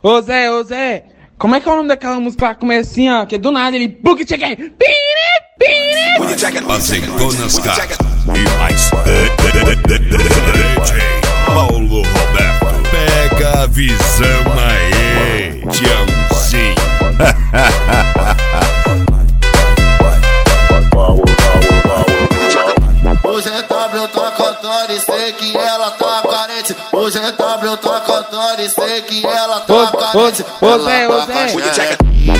Ô Zé, como é que é o nome daquela música lá que começa assim, ó? Que do nada ele... Azeitonas Car e mais Paulo Roberto. Pega a visão aí, Tiãozinho. Hoje é W, tá cantando e sei que ela tá carente. Hoje é W, tá cantando e sei que ela tá carente. Ô Zé.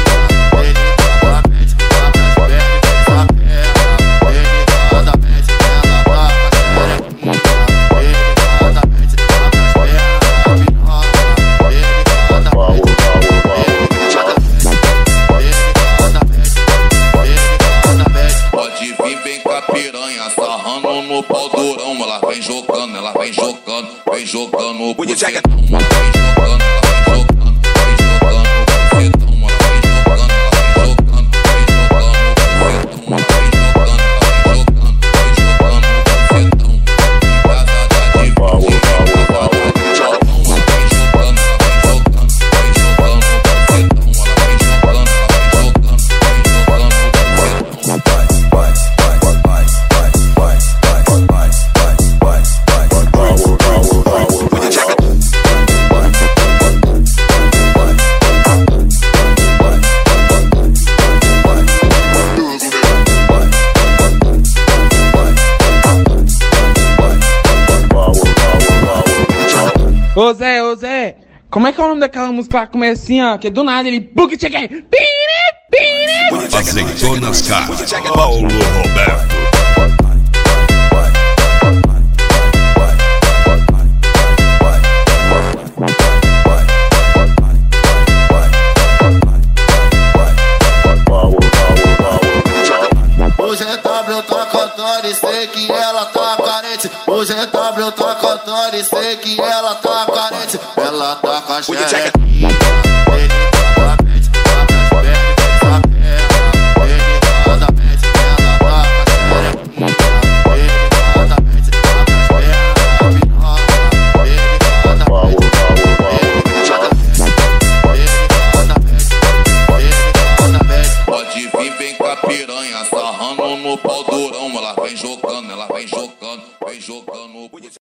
Pode vir bem com a piranha, sarrando no pau durão. Ela vem jogando, vem jogando o bucetão. Ela vem jogando, Ô Zé, como é que é o nome daquela música lá que começa assim, ó? Que do nada ele... Azeitonas Car, Paulo Roberto. Hoje é W, tá cantando e sei que ela tá carente. Hoje é W, tá cantando e sei que ela tá carente. Ela tá com a xereca